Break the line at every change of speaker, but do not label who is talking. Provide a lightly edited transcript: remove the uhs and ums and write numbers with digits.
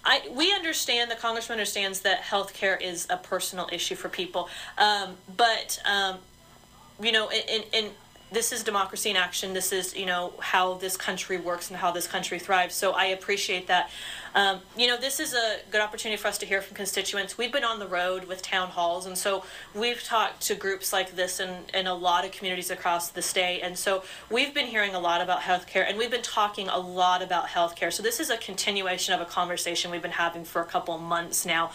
we understand, the congressman understands that healthcare is a personal issue for people, but in this is democracy in action. This is, how this country works and how this country thrives. So I appreciate that. This is a good opportunity for us to hear from constituents. We've been on the road with town halls, and so we've talked to groups like this in a lot of communities across the state. And so we've been hearing a lot about healthcare, and we've been talking a lot about healthcare. So this is a continuation of a conversation we've been having for a couple months now.